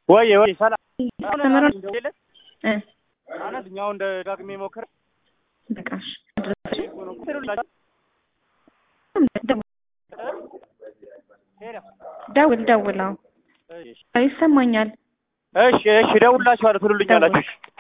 ወይ ሰላም ተመረጥ አናኛው እንደ ዳግሜ ሞከረ በቃሽ ደውላው አይሰማኛል። እሺ ደውላችኋለሁ ትሉልኛላችሁ።